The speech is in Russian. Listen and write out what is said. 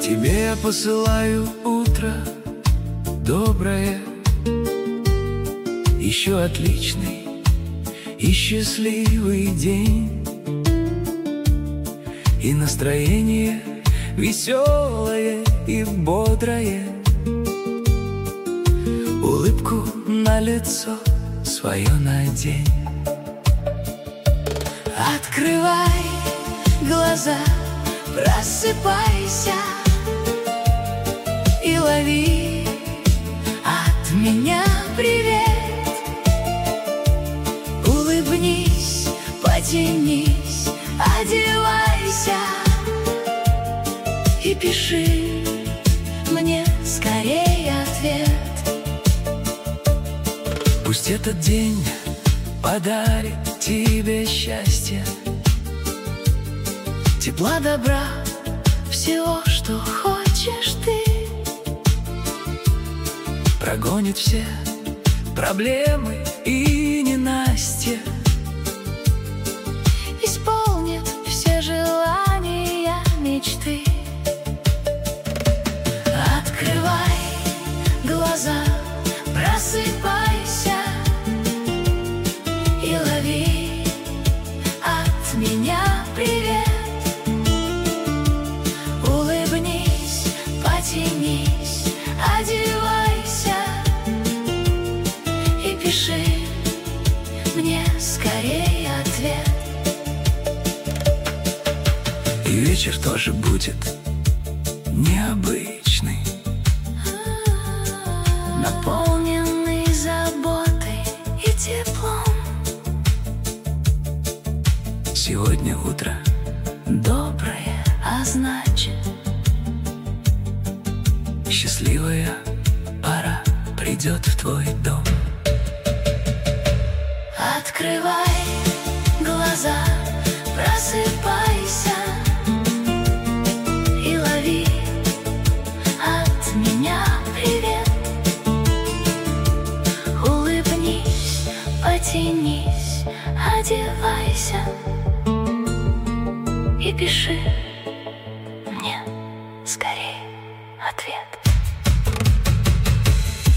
Тебе я посылаю утро доброе, еще отличный и счастливый день, и настроение веселое и бодрое, улыбку на лицо свое надень. Открывай глаза, просыпайся и лови от меня привет. Улыбнись, потянись, одевайся и пиши мне скорее ответ. Пусть этот день подарит тебе счастье, тепла, добра, всего, что хочешь ты. Прогонит все проблемы и ненастья, исполнит все желания, мечты. Открывай глаза, просыпайся и лови от меня привет. Улыбнись, потянись, одевайся и пиши мне скорее ответ. И вечер тоже будет необычный, наполненный заботой и теплом. Сегодня утро доброе, а значит, счастливая пора придет в твой дом. Открывай глаза, просыпайся и лови от меня привет. Улыбнись, потянись, одевайся и пиши